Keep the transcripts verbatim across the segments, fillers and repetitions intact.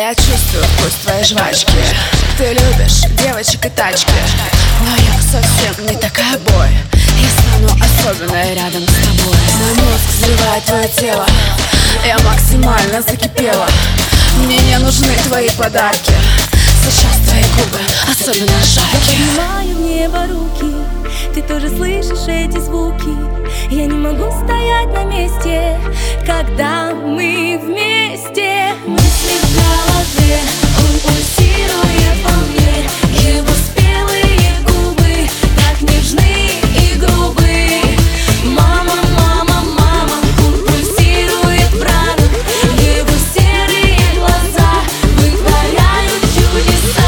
я чувствую вкус твоей жвачки. Ты любишь девочек и тачки, но я совсем не такая бой. Я стану особенной рядом с тобой. Мой мозг взрывает твое тело, я максимально закипела. Мне не нужны твои подарки, сейчас твои губы особенно жаркие. Я поднимаю в небо руки, ты тоже слышишь эти звуки. Я не могу стоять на месте, когда мы вместе. Мысли в голове, он пульсирует во мне. Его спелые губы так нежны и грубы. Мама, мама, мама, он пульсирует в ранах. Его серые глаза вытворяют чудеса.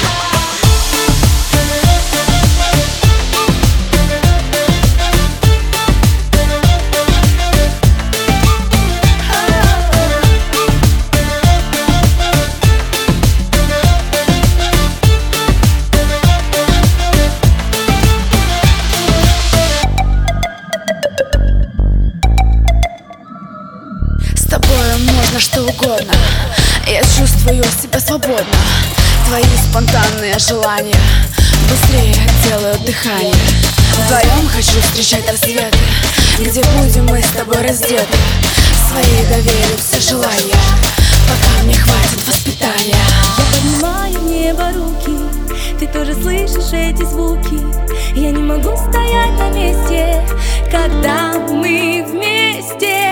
С тобой можно что угодно, я чувствую себя свободно. Твои спонтанные желания быстрее делают дыхание. Вдвоем хочу встречать рассветы, где будем мы с тобой раздеты. Своей доверю все желания, пока мне хватит воспитания. Я поднимаю в небо руки, ты тоже слышишь эти звуки. Я не могу стоять на месте, когда мы вместе.